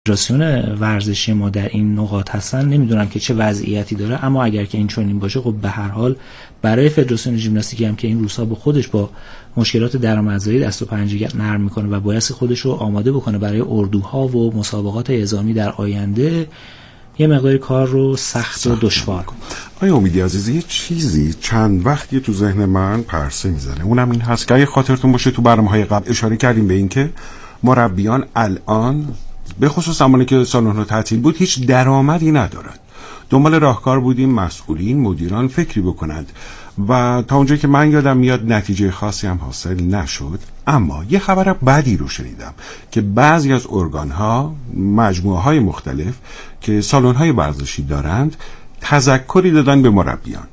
فدراسیون ورزشی ما در این نقاط هستن نمیدونم که چه وضعیتی داره، اما اگر که این چنین باشه خب به هر حال برای فدراسیون ژیمناستیک هم که این روزها به خودش با مشکلات درآمدزایی دست و پنجه نرم میکنه و بایستی خودش رو آماده بکنه برای اردوها و مسابقات اعزامی در آینده، یه مقدار کار رو سخت و دشوار کنه. آیا امیدی عزیزی یه چیزی چند وقتی تو ذهن من پرسه میزنه، اونم این هست که اگه خاطرتون باشه تو برنامه‌های قبل اشاره کردیم به این که مربیان الان به خصوص زمانی که سالن‌ها تعطیل بود هیچ درآمدی ندارند. دنبال راهکار بودیم مسئولین مدیران فکری بکنند و تا اونجایی که من یادم میاد نتیجه خاصی هم حاصل نشد. اما یه خبر بدی رو شنیدم که بعضی از ارگان‌ها، مجموعه‌های مختلف که سالن‌های ورزشی دارند تذکری دادن به مربیان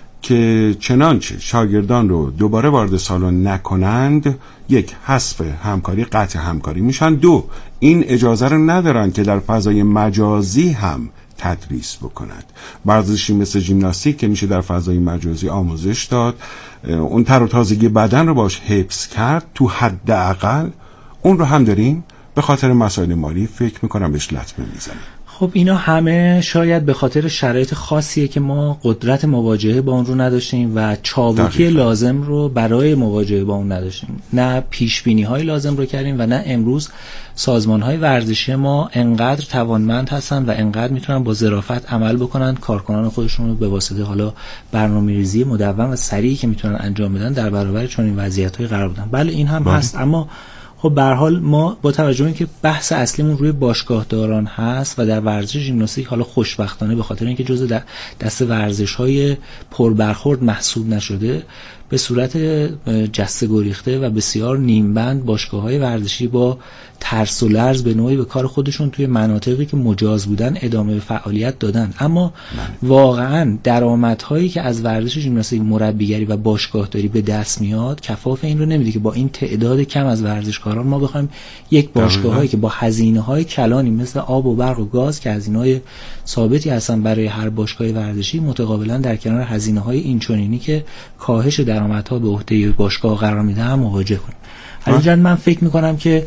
که چنانچه شاگردان رو دوباره وارد سالن نکنند، یک، حذف همکاری، قطع همکاری میشن، دو، این اجازه رو ندارن که در فضای مجازی هم تدریس بکنند. ورزشی مثل ژیمناستیک که میشه در فضای مجازی آموزش داد، اون تر و تازگی بدن رو باش حفظ کرد، تو حداقل اون رو هم داریم به خاطر مسائل مالی فکر میکنم بهش لطمه میزنیم. خب اینا همه شاید به خاطر شرایط خاصیه که ما قدرت مواجهه با اون رو نداشتیم و چابکی لازم رو برای مواجهه با اون نداشتیم، نه پیشبینی های لازم رو کردیم و نه امروز سازمان های ورزشی ما انقدر توانمند هستن و انقدر میتونن با ظرافت عمل بکنن، کارکنان خودشون رو به واسطه حالا برنامه‌ریزی مدون و سریعی که میتونن انجام بدن در برابر چنین وضعیت‌های قرار بدن. بله این هم هست، اما خب به هر حال ما با توجه به اینکه بحث اصلیمون روی باشگاهداران هست و در ورزش ژیمناستیک حالا خوشبختانه به خاطر اینکه جزء دست ورزش‌های پربرخورد محسوب نشده، به صورت جسته گریخته و بسیار نیمبند باشگاه‌های ورزشی با ترس و لرز به نوعی به کار خودشون توی مناطقی که مجاز بودن ادامه به فعالیت دادن. اما واقعاً درآمدهایی که از ورزش ژیمناستیک، مربیگری و باشگاهداری به دست میاد کفاف این رو نمیده که با این تعداد کم از ورزشکاران ما بخوایم یک باشگاهایی که با هزینه‌های کلانی مثل آب و برق و گاز که هزینه‌های ثابتی هستن برای هر باشگاه ورزشی، متقابلا در کنار هزینه‌های اینچنینی که کاهش درآمدها به عهده باشگاه قرار میده هم مواجه کنیم. حالا من فکر می‌کنم که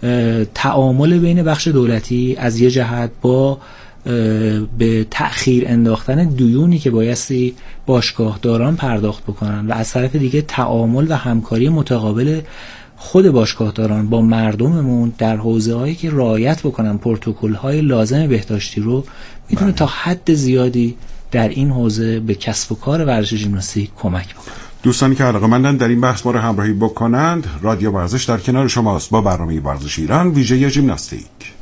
تعامل بین بخش دولتی از یه جهت با به تأخیر انداختن دیونی که بایستی باشگاهداران پرداخت بکنن و از طرف دیگه تعامل و همکاری متقابل خود باشگاهداران با مردممون در حوزه‌هایی که رعایت بکنن پروتکل‌های لازم بهداشتی رو، میتونه تا حد زیادی در این حوزه به کسب و کار ورزش ژیمناستیک کمک بکنه. دوستانی که علاقه‌مندن در این بحث ما رو همراهی بکنند، رادیو ورزش در کنار شماست با برنامه ورزش ایران ویژه ژیمناستیک.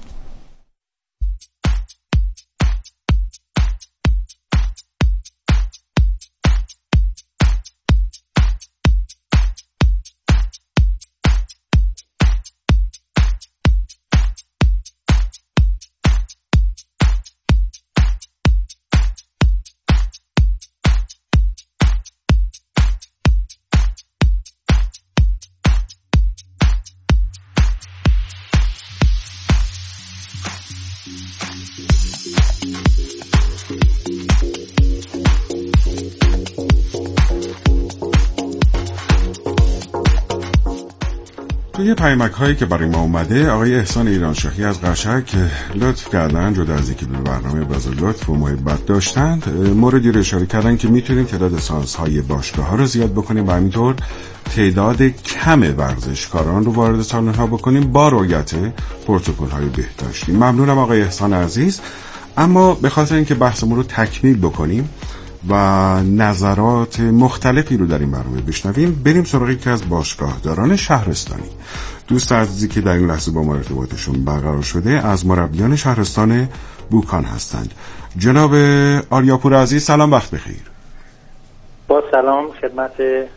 توی پیامک هایی که برای ما اومده، آقای احسان ایرانشاهی از قشنگ که لطف کردن، جدا از اینکه به برنامه باز لطف و محبت داشتند، موردی رو اشاره کردن که میتونیم تعداد سانس های باشگاه ها رو زیاد بکنیم و همینطور تعداد کم ورزشکاران رو وارد سالن ها بکنیم با رعایت پروتکل های بهداشتی. ممنونم آقای احسان عزیز. اما به خاطر اینکه بحثمون رو تکمیل بکنیم و نظرات مختلفی رو در این برنامه بشنویم، بریم سراغ یکی از باشگاهداران شهرستانی. دوست عزیزی که در این لحظه با ما ارتباطشون برقرار شده از مربیان شهرستان بوکان هستند. جناب آریاپور عزیز، سلام، وقت بخیر. با سلام خدمت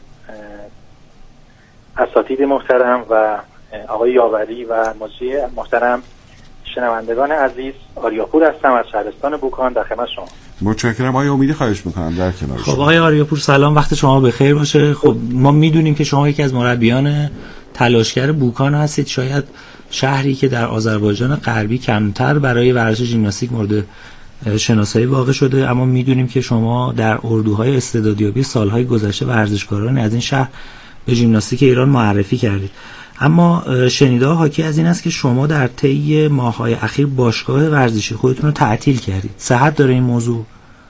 اساتید محترم و آقای یاوری و مجری محترم، شنوندگان عزیز، آریاپور هستم از شهرستان بوکان در خدمت شما. متشکرم. آقای امیدی خواهش میکنم در کنار شما. خب آقای آریاپور سلام، وقت شما بخیر باشه. خب ما میدونیم که شما یکی از مربیان تلاشگر بوکان هستید، شاید شهری که در آذربایجان غربی کمتر برای ورزش ژیمناستیک مورد شناسایی واقع شده، اما میدونیم که شما در اردوهای استعدادیابی سالهای گذشته ورزشکاران از این شهر به ژیمناستیک ایران معرفی کردید. اما شنیده ها حاکی از این است که شما در طی ماه‌های اخیر باشگاه ورزشی خودتون رو تعطیل کردید. صحت داره این موضوع؟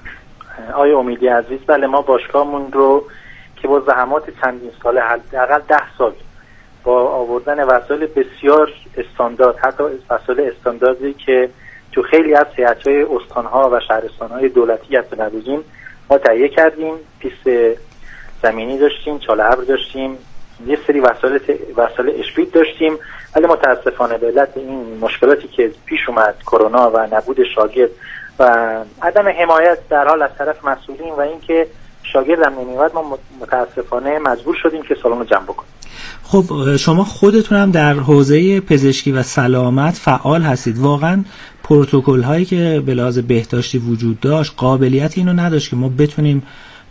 آقای امیدی عزیز، بله، ما باشگاهمون رو که با زحمات چندین ساله، حداقل 10 سال، با آوردن وسایل بسیار استاندارد، حتی وسایل استانداردی که تو خیلی از هیئت‌های استان‌ها و شهرستان‌های دولتی هست نداشتیم، ما تهیه کردیم. پیست زمینی داشتیم، چاله ابر داشتیم، یه سری وسایل اشپید داشتیم، ولی متاسفانه به علت این مشکلاتی که پیش اومد، کرونا و نبود شاگرد و عدم حمایت در حال از طرف مسئولین و اینکه شاگرد هم نمیومد، ما متاسفانه مجبور شدیم که سالن رو جمع بکنیم. خب شما خودتون هم در حوزه پزشکی و سلامت فعال هستید. واقعا پروتکل هایی که به لحاظ بهداشتی وجود داشت قابلیت اینو نداشت که ما بتونیم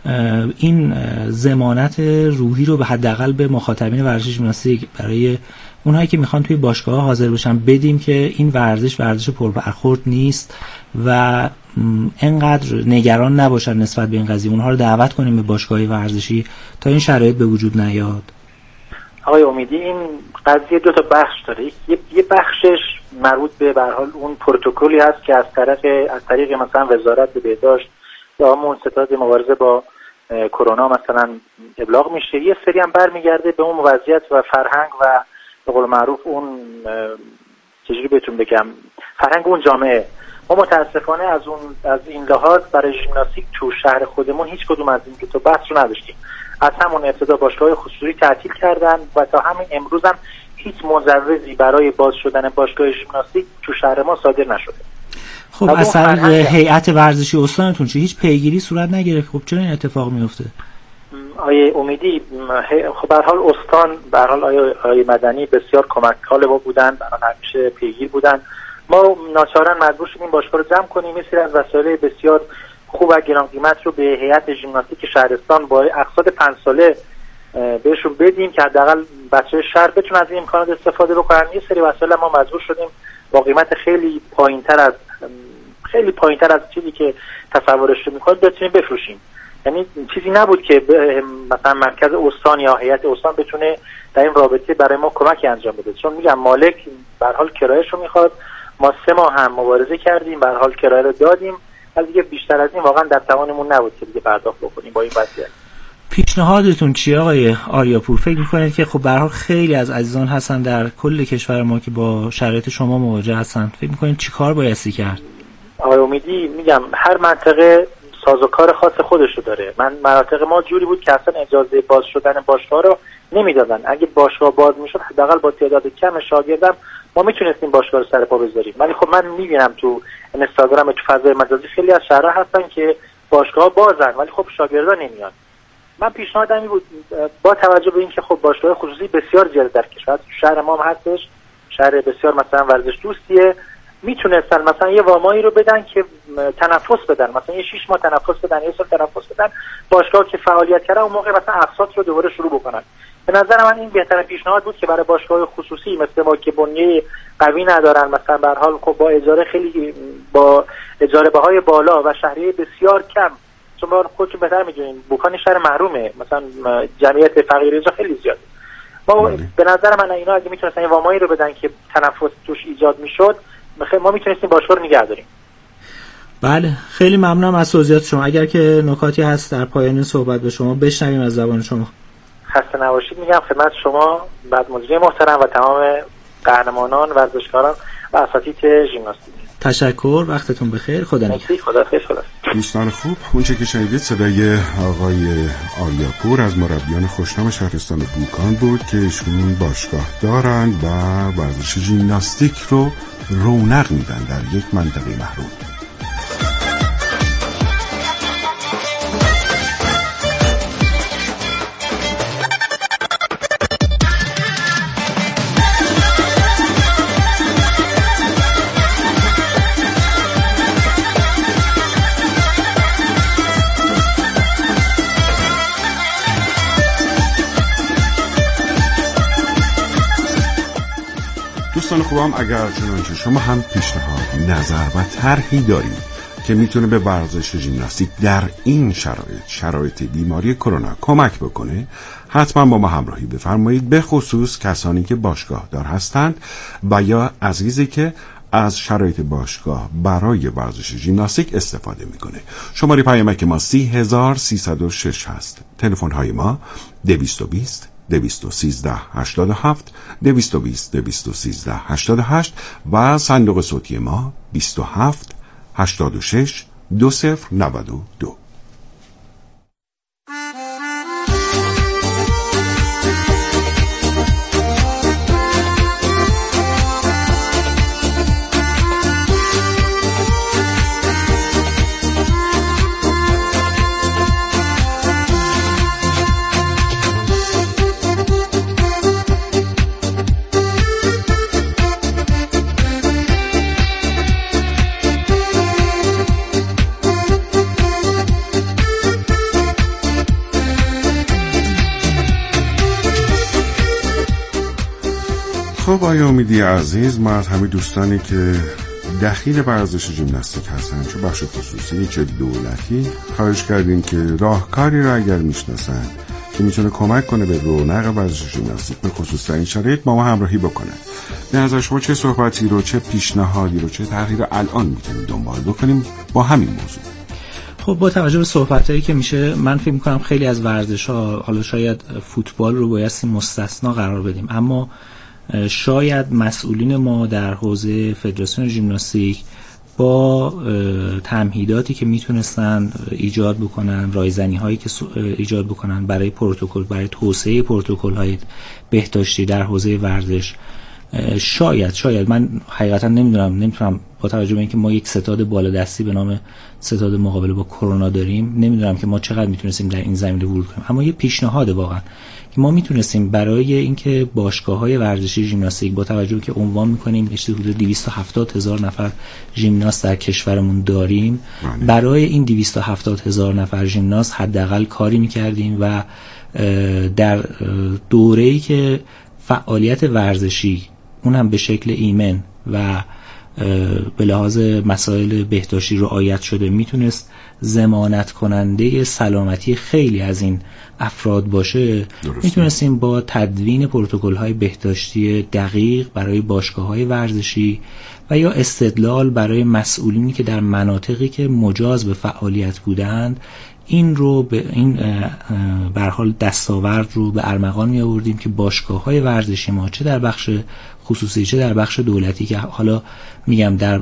این ضمانت روحی رو به حداقل به مخاطبین ورزش ژیمناستیک، برای اونهایی که میخوان توی باشگاه حاضر بشن، بدیم که این ورزش پربرخورد نیست و انقدر نگران نباشن نسبت به این قضیه. اونها رو دعوت کنیم به باشگاه ورزشی تا این شرایط به وجود نیاد. آقای امیدی، این قضیه 2 تا بخش داره. یه بخشش مربوط به حال اون پروتکلی هست که از طریق مثلا وزارت بهداشت یا همون ستاد مبارزه با کرونا مثلا ابلاغ میشه. یه سری هم برمیگرده به اون وضعیت و فرهنگ و به قول معروف اون چجوری بهتون بگم، فرهنگ اون جامعه. ما متاسفانه از این لحاظ برای ژیمناستیک تو شهر خودمون هیچ کدوم از این 2 تا بحث رو نداشتیم. از همون ابتدا باشگاه خصوصی تعطیل کردن و تا همین امروز هم هیچ مجوزی برای باز شدن باشگاه ژیمناستیک تو شهر ما صادر نشده. خب از طریق هیئت ورزشی استانتون چه هیچ پیگیری صورت نگرفت؟ خب چرا این اتفاق میفته؟ آیه امیدی، خب به هر حال استان، به هر حال آیه مدنی بسیار کمک‌حال ما بودن، همیشه پیگیر بودن. ما ناچارن مجبور شدیم باشگاه رو جمع کنیم. یه سری از وسایل بسیار خوب و گران قیمت رو به هیئت ژیمناستیک شهرستان با اقساط 5 ساله بهشون بدیم که حداقل بچه‌های شهر بتونن از این امکانات استفاده بکنن. یه سری وسایل ما مجبور شدیم با قیمت خیلی پایینتر از چیزی که تصورش رو می‌کنید بتونیم بفروشیم. یعنی چیزی نبود که مثلا مرکز استان یا هیئت استان بتونه در این رابطه برای ما کمکی انجام بده، چون میگم مالک به هر حال کرایه‌شو میخواد. ما 3 ماه هم مبارزه کردیم، به هر حال کرایه رو دادیم، ولی دیگه بیشتر از این واقعا در توانمون نبود که دیگه پرداخت بکنیم با این وضعیت. پیشنهادتون چیه آقای آریاپور؟ فکر میکنید که خب به هر حال خیلی از عزیزان هستن در کل کشور ما که با شرایط شما مواجه هستن، فکر میکنید چیکار بایستی کرد؟ آقای امیدی، میگم هر منطقه سازوکار خاص خودش رو داره. مناطق ما جوری بود که اصلا اجازه باز شدن باشگاه رو نمیدادن. اگه باشگاه باز میشد حداقل با تعداد کم شاگردم ما میتونستیم باشگاه رو سر پا بذاریم. ولی خب من میبینم تو اینستاگرام، تو فضای مجازی خیلی از شهرها هستن که باشگاه بازن ولی خب شاگردا نمیان. من پیشنهادم این بود با توجه به اینکه خب باشگاه خصوصی بسیار زیاد در کشور، شهر ما هم هستش، شهر بسیار مثلا ورزش دوستیه، میتونستن مثلا یه وامایی رو بدن که تنفس بدن، مثلا یه 6 ماه تنفس بدن، یه سال تنفس بدن، باشگاه که فعالیت کرده اون موقع مثلا اقساط رو دوباره شروع بکنن. به نظر من این بهترین پیشنهاد بود که برای باشگاه خصوصی مثل ما که بنیه قوی ندارن، مثلا به هر حال خب با اجاره بهای بالا و شهریه بسیار کم، چون ما خودتون بهتر میدونین بوکان شهر محرومه، مثلا جمعیت فقیر اینجا خیلی زیاده. ما به نظر من اینا اگه میتونستن یه وامایی رو بدن که تنفس توش ایجاد میشد، ما میتونستیم باشگاه رو نگه داریم. بله، خیلی ممنونم از توضیحات شما. اگر که نکاتی هست در پایان صحبت به شما بشنویم از زبان شما. خسته نباشید میگم خدمت شما، بعد مدیر محترم و تمام قهرمانان، ورزشکاران و اساتید ژیمناستیک. تشکر، وقتتون بخیر، خدا نگهدار. خدا. دوستان خوب، اونچه که شنیدید صدای آقای آریاپور از مربیان خوشنام شهرستان بوکان بود که ایشون باشگاه دارند و ورزش ژیمناستیک رو رونق میدن در یک منطقه محروم. دوستان خوبم، اگر چنانچه شما هم پیشنهاد، نظر و طرحی دارید که میتونه به ورزش ژیمناستیک در این شرایط بیماری کرونا کمک بکنه، حتما با ما همراهی بفرمایید، به خصوص کسانی که باشگاه دار هستند و یا عزیزی که از شرایط باشگاه برای ورزش ژیمناستیک استفاده میکنه. شماره پیامک ما 30306 هست. تلفن های ما 220 213 87 220 213 88 و صندوق صوتی ما 27 86 2092. خب آقای امیدی عزیز، ما از همه دوستانی که دخیل ورزش ژیمناستیک هستن، چه بخش خصوصی چه دولتی، خواهش کردیم که راهکاری را اگر میشناسن که میتونه کمک کنه به رونق ورزش ژیمناستیک به خصوص در این شرایط با ما همراهی بکنن. به نظر شما چه صحبتی رو، چه پیشنهادی رو، چه تغییر الان میتونیم دنبال بکنیم با همین موضوع؟ خب با توجه به صحبتایی که میشه، من فکر میکنم خیلی از ورزش‌ها، حالا شاید فوتبال رو بایستی مستثنا قرار بدیم، اما شاید مسئولین ما در حوزه فدراسیون ژیمناستیک با تمهیداتی که میتونستن ایجاد بکنن، رایزنی هایی که ایجاد بکنن برای پروتکل، برای توسعه پروتکل های بهداشتی در حوزه ورزش، شاید من حقیقتا نمیتونم با توجه به اینکه ما یک ستاد بالادستی به نام ستاد مقابله با کرونا داریم، نمیدونم که ما چقدر میتونستیم در این زمینه ورود کنیم، اما یه پیشنهاد واقعا که ما میتونستیم برای اینکه باشگاه‌های ورزشی ژیمناستیک، با توجه به که عنوان می‌کنیم حدود 270,000 نفر ژیمناست در کشورمون داریم، برای این 270,000 نفر ژیمناست حداقل کاری می‌کردیم و در دوره‌ای که فعالیت ورزشی اون هم به شکل ایمن و به لحاظ مسائل بهداشتی رعایت شده میتونست ضمانت کننده سلامتی خیلی از این افراد باشه، میتونستیم با تدوین پروتکل‌های بهداشتی دقیق برای باشگاه‌های ورزشی و یا استدلال برای مسئولینی که در مناطقی که مجاز به فعالیت بودند این رو به این به هر حال دستاورد رو به ارمغان می آوردیم که باشگاه‌های ورزشی ما چه در بخش خصوصی چه در بخش دولتی، که حالا میگم در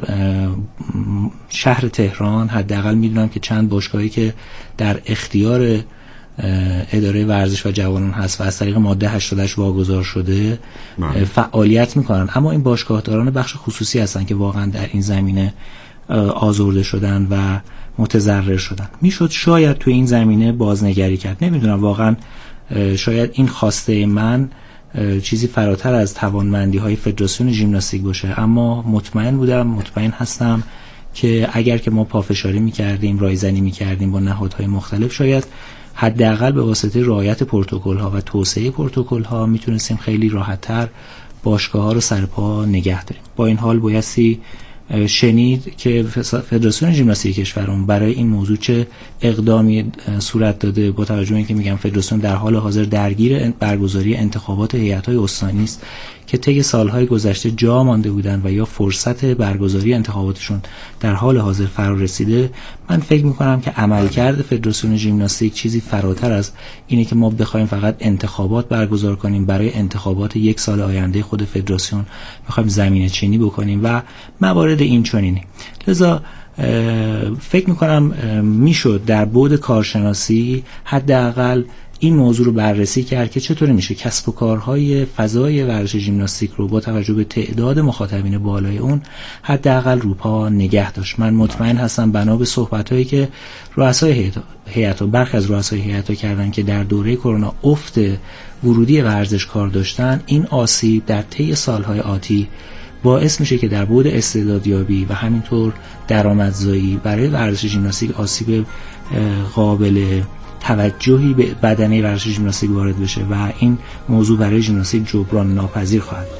شهر تهران حداقل میدونم که چند باشگاهی که در اختیار اداره ورزش و جوانان هست و از طریق ماده 88 واگذار شده فعالیت میکنن، اما این باشگاهداران بخش خصوصی هستن که واقعا در این زمینه آزرده شدن و متضرر شدن. میشد شاید تو این زمینه بازنگری کرد، نمیدونم واقعا، شاید این خواسته من چیزی فراتر از توانمندی های فدراسیون ژیمناستیک باشه، اما مطمئن هستم که اگر که ما پافشاری میکردیم، رایزنی میکردیم با نهادهای مختلف، شاید حداقل به واسطه رعایت پروتکل ها و توسعه پروتکل ها میتونستیم خیلی راحت‌تر باشگاه ها رو سر پا نگه داریم. با این حال بایستی شنید که فدراسیون ژیمناستیک کشورمون برای این موضوع چه اقدامی صورت داده، با توجه به اینکه میگم فدراسیون در حال حاضر درگیر برگزاری انتخابات هیئت‌های استانی است که طی سالهای گذشته جا مانده بودن و یا فرصت برگزاری انتخاباتشون در حال حاضر فرا رسیده. من فکر میکنم که عملکرد فدراسیون ژیمناستیک چیزی فراتر از اینه که ما بخوایم فقط انتخابات برگزار کنیم، برای انتخابات یک سال آینده خود فدراسیون بخوایم زمینه چینی بکنیم و موارد این چنینی. لذا فکر میکنم میشد در بعد کارشناسی حداقل این موضوع رو بررسی کرد که چطور میشه کسب و کارهای فضای ورزش ژیمناستیک رو با توجه به تعداد مخاطبین بالای اون حداقل روپا نگه داشت. من مطمئن هستم بنا به صحبتایی که رؤسای هیئت و برخی از رؤسای هیئت کردن که در دوره کرونا افت ورودی ورزشکار داشتن، این آسیب در طی سالهای آتی باعث میشه که در بعد استعدادیابی و همینطور درآمدزایی برای ورزش ژیمناستیک آسیب قابل توجهی به بدنه ورزش ژیمناستیک وارد بشه و این موضوع برای ژیمناستیک جبران ناپذیر خواهد بود.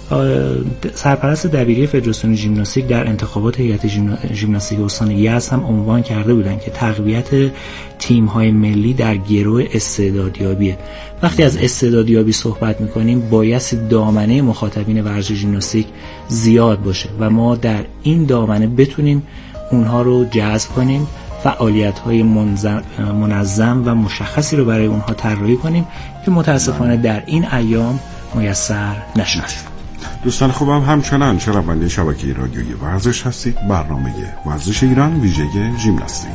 سرپرست دبیری فدراسیون ژیمناستیک در انتخابات هیئت ژیمناستیک استان یزد هم عنوان کرده بودن که تقویت تیم‌های ملی در گرو استعدادیابیه. وقتی از استعدادیابی صحبت می‌کنیم بایستی دامنه مخاطبین ورزش ژیمناستیک زیاد باشه و ما در این دامنه بتونیم اونها رو جذب کنیم، فعالیت‌های منظم و مشخصی رو برای اونها طراحی کنیم که متاسفانه در این ایام میسر نشد. دوستان خوبم، همچنان شنونده شبکه رادیویی ورزش هستید. برنامه ورزش ایران ویژه ژیمناستیک.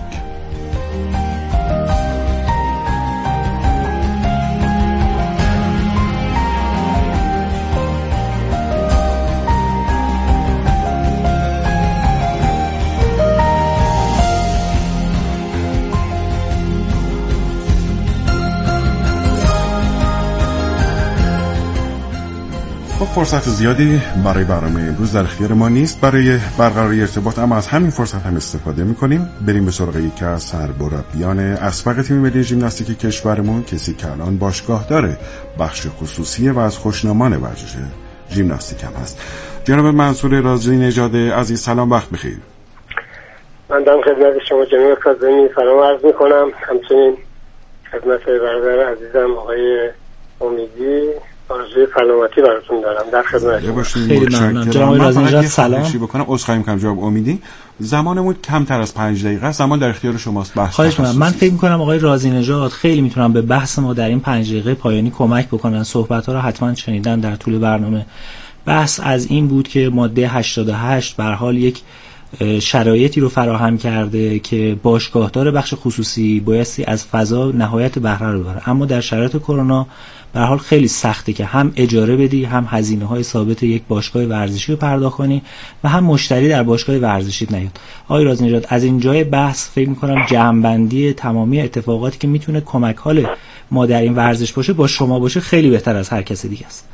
فرصت زیادی برای برنامه امروز در اختیار ما نیست برای برقراری ارتباط، اما از همین فرصت هم استفاده می‌کنیم بریم به سراغ یکی از سرمربیان اسبق تیم ملی ژیمناستیک کشورمون، کسی که الان باشگاه داره، بخش خصوصی و از خوشنامان ورزش ژیمناستیک هم هست. جناب منصور رازی نژاد عزیز، سلام، وقت بخیر. من در خدمت شما جناب کاظمی سلام عرض می‌کنم، همچنین خدمت برادر عزیزم آقای امیدی آرزوی سلامتی براتون دارم. در خدمتتون. خیلی ممنونم جناب رازی نژاد. سلام. بکنم عذرخواهی می‌کنم جناب امیدی، زمانمون کمتر از 5 دقیقه است، زمان در اختیار شماست. خواهش می‌کنم. من فکر می‌کنم آقای رازی نژاد خیلی میتونن به بحث ما در این 5 دقیقه پایانی کمک بکنن. صحبت‌ها رو حتما شنیدن در طول برنامه. بحث از این بود که ماده 88 به هر حال یک شرایطی رو فراهم کرده که باشگاهدار بخش خصوصی بایستی از فضا نهایت بهره رو ببره، اما در شرایط کرونا به هر حال خیلی سخته که هم اجاره بدی، هم هزینه‌های ثابت یک باشگاه ورزشی رو پرداخت کنی و هم مشتری در باشگاه ورزشی نیاد. آقای رازی نژاد، از این جای بحث فکر می‌کنم جمع‌بندی تمامی اتفاقاتی که میتونه کمک حال ما در این ورزش باشه با شما باشه خیلی بهتر از هر کس دیگه است.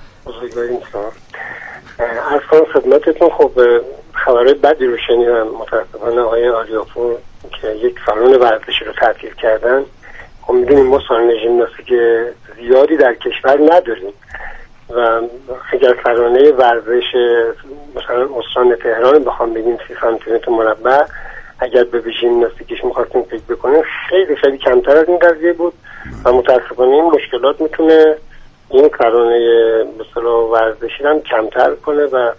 از خدمتتون خب خبرهای بدی رو شنیدم. متأسفانه آقای آریاپور که یک سالن ورزشی رو تعطیل کردن. خب میدونیم ما سالن ژیمناستیک زیادی در کشور نداریم و اگر سالن ورزش مثلا استان تهران بخوام بگیم 30 سانتی متر مربع اگر به ژیمناستیکش می‌خواستیم فکر بکنیم خیلی کمتر از این قضیه بود و متأسفانه این مشکلات میتونه این سالن به اصطلاح ورزشی هم کمتر کنه و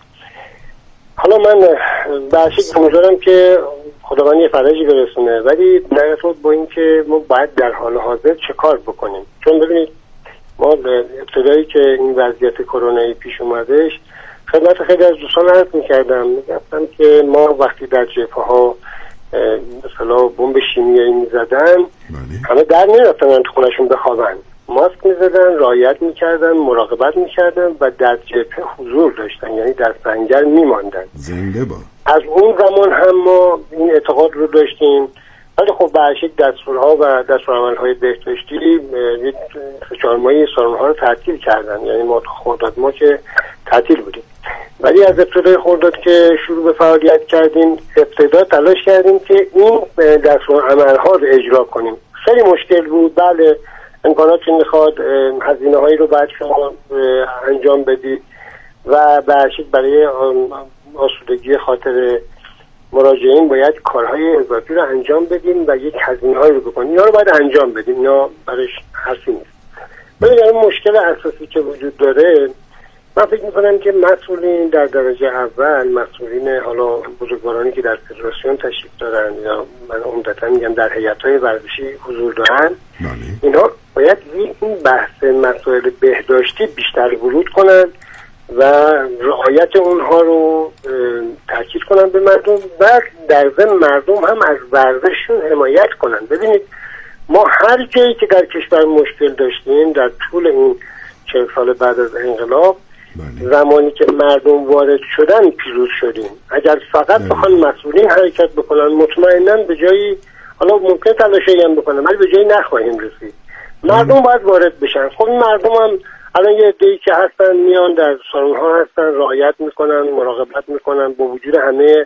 حالا من باشید امیدوارم که خداوند یه فرجی برسونه، ولی در ارتباط با این که ما باید در حال حاضر چه کار بکنیم، چون ببینید ما ابتدایی که این وضعیت کرونایی پیش اومدش خدمت خیلی از دوستان عرض می‌کردم، میگفتم که ما وقتی در جبهه‌ها مثلا بمب شیمیایی می‌زدن همه در نمی‌رفتن تو خونه‌شون بخوابن، ماسک می‌زدن، رعایت می‌کردن، مراقبت می‌کردن و در جبهه حضور داشتن، یعنی در سنگر می‌ماندن. زنده با از اون زمان هم ما این اعتقاد رو داشتیم، ولی خب برشک دستورها و دستورالعمل‌های بهداشتی یک 4 ماهی سالن‌ها رو تعطیل کردن، یعنی ما خرداد ما که تعطیل بودیم، ولی از ابتدای خرداد که شروع به فعالیت کردیم ابتدا تلاش کردیم که این دستورالعمل‌ها رو اجرا کنیم. خیلی مشکل بود، بله امکاناتی میخواد، هزینه‌هایی رو باید شما انجام بدید و برشک برای آسودگی خاطر مراجعین باید کارهای اضافی رو انجام بدیم و یک هزینه‌هایی رو بکنیم، اینا رو باید انجام بدیم، اینا برایش حرفی نیست. ولی این مشکل اساسی که وجود داره، من فکر می‌کنم که مسئولین در درجه اول، مسئولین حالا بزرگوارانی که در فدراسیون تشریف دارن یا من عمدتاً میگم در هیئت‌های ورزشی حضور دارن، اینا باید این بحث مسائل بهداشتی بیشتر ورود کنن و رعایت اونها رو تاکید کنن به مردم و در ضمن مردم هم از ورزششون حمایت کنن. ببینید ما هر جایی که در کشور مشکل داشتیم در طول این 40 سال بعد از انقلاب، زمانی که مردم وارد شدن پیروز شدیم. اگر فقط بخوان مسئولین حرکت بکنن مطمئناً به جایی، حالا ممکن تلاشی هم بکنن ولی به جایی نخواهیم رسید. مردم باید وارد بشن. خب مردم هم الان یه عده‌ای که هستن میان در سالن‌ها هستن، رعایت میکنن، مراقبت میکنن با وجود همه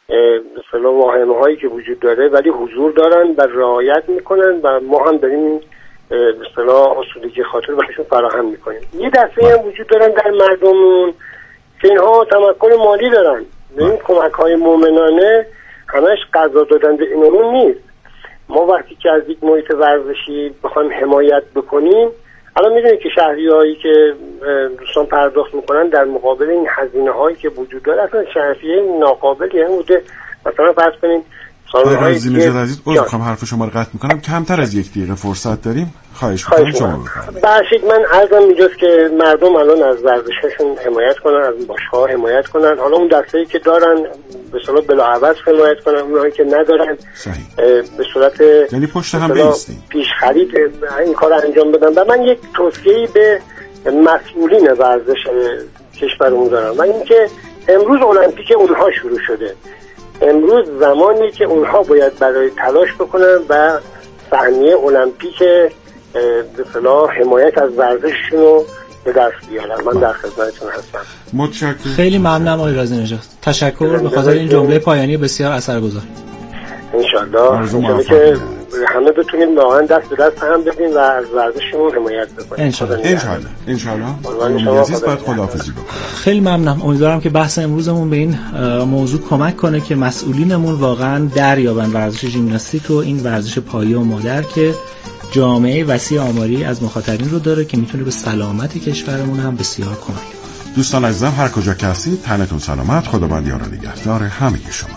مثلا واهمه‌هایی که وجود داره، ولی حضور دارن و رعایت میکنن و ما هم داریم مثلا آسودگی خاطر براشون فراهم میکنیم. یه دسته هم وجود دارن در مردمون که اینها تمکن مالی دارن. این کمک‌های مومنانه همش قضا دادن به این اون نیست. ما وقتی که از یک محیط ورزشی بخوایم حمایت بکنیم، الان میدونید که شهریهایی که دوستان پرداخت میکنن در مقابل این هزینه هایی که وجود داره اصلا شهریه ناقابلی هم بوده. مثلا فرض کنید عزیز بخوام حرف شما رو قطع میکنم، کمتر از 1 دقیقه فرصت داریم، خواهش میکنم شما بفرمایید. باشید من عرضم اینجاست که مردم الان از ورزششون حمایت کنن، از باشگاه حمایت کنن. حالا اون دسته‌ای که دارن به صورت بلاعوض حمایت کنن، اونایی که ندارن به صورت یعنی پشت هم بیستیم پیش خرید این کار انجام بدن. و من یک توصیه‌ای به مسئولین ورزش کشورمون دارم و اینکه امروز المپیک اونها شروع شده. امروز زمانی که اونها باید برای تلاش بکنن و سهمیه المپیک به اصطلاح حمایت از ورزششون رو به دست بیارن. من در خدمتتون هستم. متشکرم. خیلی ممنونم آقای رازی نژاد. تشکر به خاطر این جمله پایانی بسیار اثرگذار. انشالله که همه بتونیم واقعا دست به دست هم بدیم و از ورزشمون حمایت بکنیم. انشالله. باید خداحافظی بکنم. خیلی ممنونم. امیدوارم که بحث امروزمون به این موضوع کمک کنه که مسئولینمون واقعا دریابن ورزش ژیمناستیک رو، این ورزش پایه و مادر که جامعه وسیع آماری از مخاطبین رو داره که میتونه به سلامت کشورمون هم بسیار کمک کنه. دوستان عزیزم هر کجا که هستید تنتون سلامت، خداوند یار و نگهدار همه شما.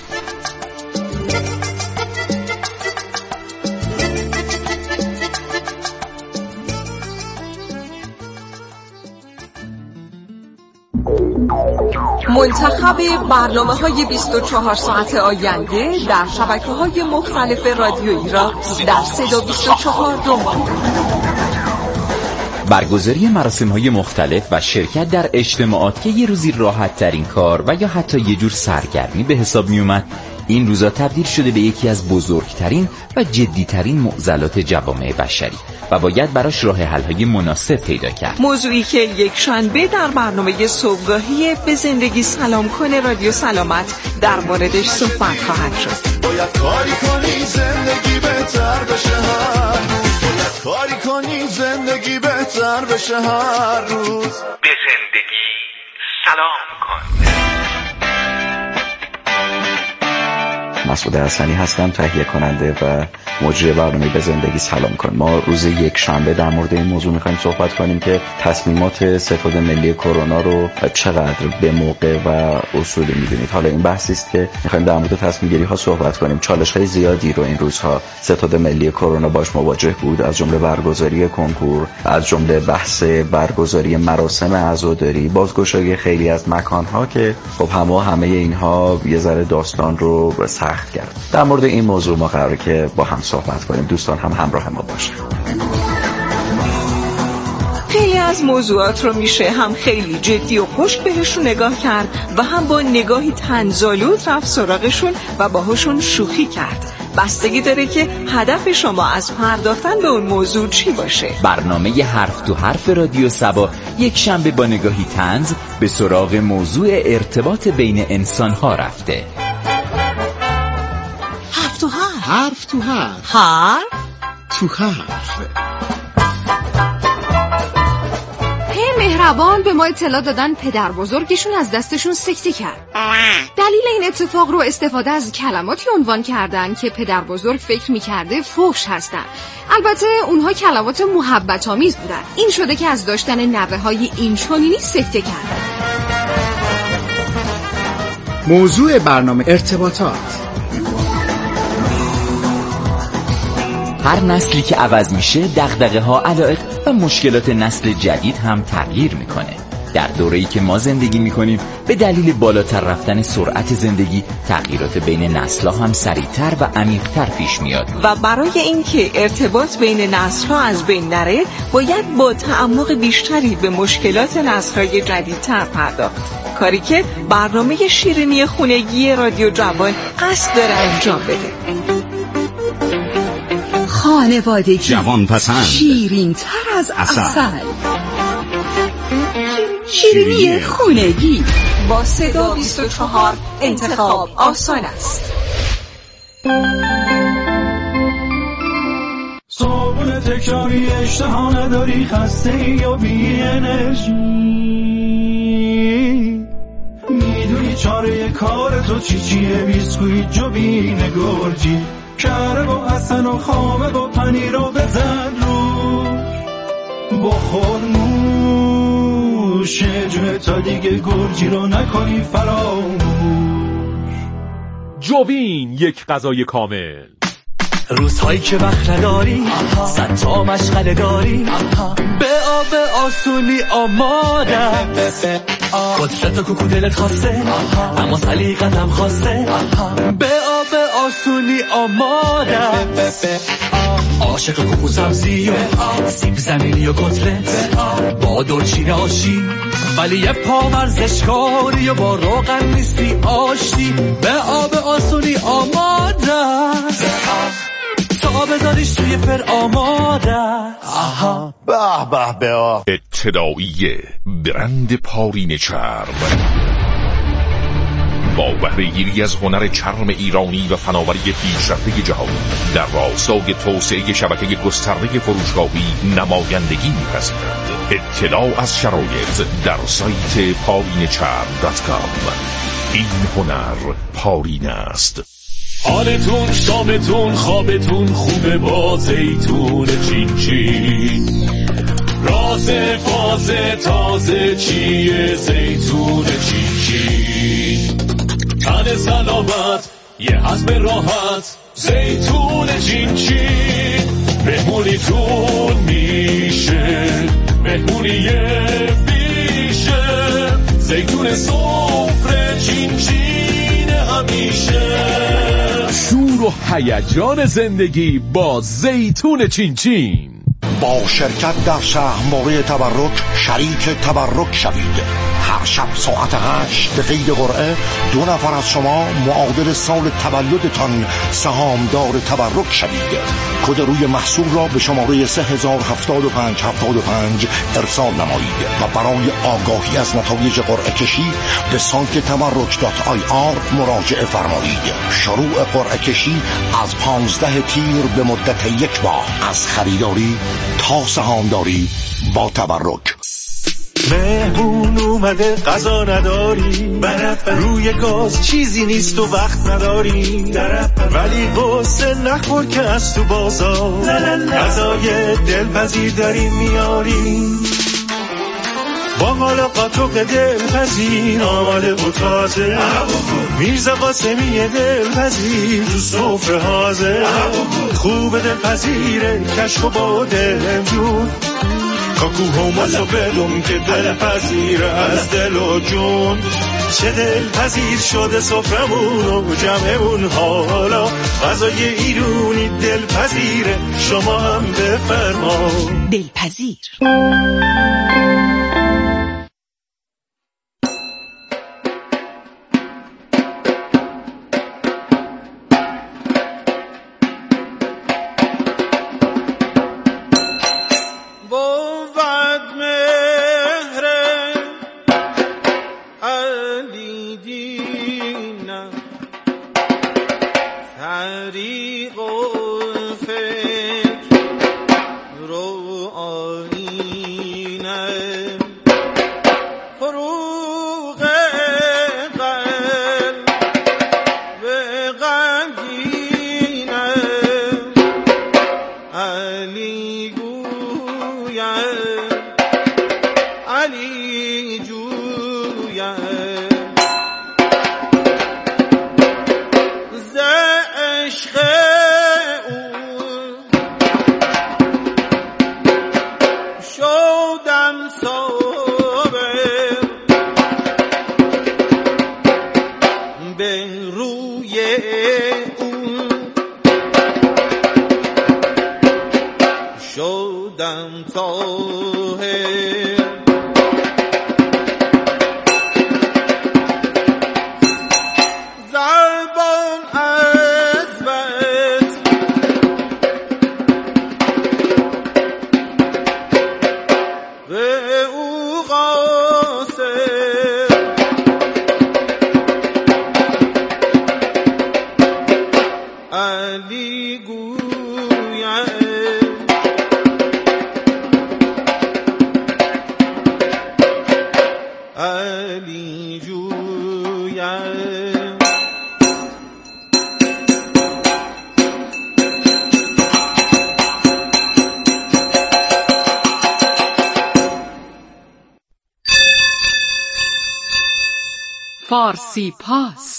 منتخب برنامه‌های 24 ساعت آینده در شبکه‌های مختلف رادیویی را در صدا 24 دنبال برگزاری مراسم‌های مختلف و شرکت در اجتماعات که یه روزی راحت ترین کار و یا حتی یه جور سرگرمی به حساب می اومد، این روزا تبدیل شده به یکی از بزرگترین و جدیترین معضلات جوامع بشری و باید براش راه حل‌های مناسب پیدا کرد. موضوعی که یک شنبه در برنامه صبحگاهی به زندگی سلام کنه رادیو سلامت در موردش صحبت خواهد شد. باید کاری کنی زندگی بهتر بشه، باید کاری کنی زندگی بهتر بشه هر روز. به زندگی سلام کن. مسعود حسنی هستم، تهیه کننده و مجری برنامه به زندگی سلام کن. ما روز یک شنبه در مورد این موضوع می‌خوایم صحبت کنیم که تصمیمات ستاد ملی کرونا رو چقدر به موقع و اصولی می‌دونید. حالا این بحثی است که می‌خوایم در مورد تصمیم‌گیری‌ها صحبت کنیم. چالش‌های زیادی رو این روزها ستاد ملی کرونا باش مواجه بود، از جمله برگزاری کنکور، از جمله بحث برگزاری مراسم عزاداری، بازگشایی خیلی از مکان‌ها که خب همه اینها یه ذره داستان رو سخت کرد. در مورد این موضوع ما قراره که با هم صحبت کنیم. دوستان هم همراه ما باشن. خیلی از موضوعات رو میشه هم خیلی جدی و خشک بهشون نگاه کرد و هم با نگاهی طنزآلود رفت سراغشون و باهاشون شوخی کرد. بستگی داره که هدف شما از پرداختن به اون موضوع چی باشه. برنامه حرف تو حرف رادیو صبا یک شنبه با نگاهی طنز به سراغ موضوع ارتباط بین انسان‌ها رفته. حرف تو حرف. مهربان به ما اطلاع دادن پدر بزرگشون از دستشون سکته کرد. دلیل این اتفاق رو استفاده از کلماتی عنوان کردن که پدر بزرگ فکر میکرده فحش هستن. البته اونها کلمات محبت آمیز بودن. این شده که از داشتن نوه های این چنینی سکته کردن. موضوع برنامه ارتباطات. هر نسلی که عوض میشه دغدغه ها، علایق و مشکلات نسل جدید هم تغییر میکنه. در دوره‌ای که ما زندگی میکنیم به دلیل بالاتر رفتن سرعت زندگی تغییرات بین نسل‌ها هم سریعتر و عمیق‌تر پیش میاد و برای اینکه ارتباط بین نسل‌ها از بین نره باید با تعمق بیشتری به مشکلات نسل‌های جدیدتر پرداخت، کاری که برنامه شیرینی خونگی رادیو جوان قصد داره انجام بده. خانوادگی جوان پسند، شیرین تر از عسل. شیرینی خونگی با صدا 24 انتخاب آسان است. صبح تکراری اشتها نداری، خسته یا بی انرژی، چاره کار تو چیه بیسکویت جوین گرجی کره با حسن و خامه با پنیر رو بزن روش بخور نوشه جونه تا دیگه گرجی رو نکنی فراموش. جوین، یک غذای کامل. روزهایی که وقت نداری صد تا مشغله داری به آب آسونی آمادم قدرت و کوکو دلت خواسته اما سلیقتم خواسته به آب آسونی آمادم عاشق کوکو سبزی و سیب زمینی و کتلت با دورچین آشی ولی یه پا ورزشکاری و با روغن نیستی آشتی به آب آسونی آمادم تا بذاریش توی فر آماده. آها به به به. ابتداییه برند پارین چرم با بهره‌گیری از هنر چرم ایرانی و فناوری پیشرفته جهانی در راستای توسعه شبکه گسترده فروشگاهی نمایندگی می‌پذیرد. اطلاع از شرایط در سایت parinecharm.com. این هنر پارین است. حالتون شامتون خوابتون خوبه با زیتون چین چین راز فاز تازه چیه زیتون چین چین تن سلامت یه هضم راحت زیتون چین چین مهمونیتون میشه مهمونی بیشه زیتون سفره چین چین همیشه شور و هیجان زندگی با زیتون چین چین. با شرکت در سهم‌واره تبرک شریک تبرک شوید. هر شب ساعت 8 به قید قرعه 2 نفر از شما معادل سال تولدتان سهامدار تبرک شوید. کد روی محصول را به شماره 307575 ارسال نمایید و برای آگاهی از نتایج قرعه کشی به سایت تبرک.ir مراجعه فرمایید. شروع قرعه کشی از 15 تیر به مدت 1 ماه از خریداری تا سهامداری با تبرک. مهمون اومده غذا نداری روی گاز چیزی نیست و وقت نداری ولی قصه نخور که از تو بازار غذای دلپذیر داری میاری با حالا قاطق دلپذیر آماده و تازه میرزا قاسمی دلپذیر تو سفره حاضر خوب دلپذیره کشک و با دلجون کاکو هماسو بدون که دلپذیر از دل و جون چه دلپذیر شده سفرمون و جمعمون حالا غذای ایرونی دلپذیره شما هم بفرما دلپذیر. علی جویم فارسی پاس.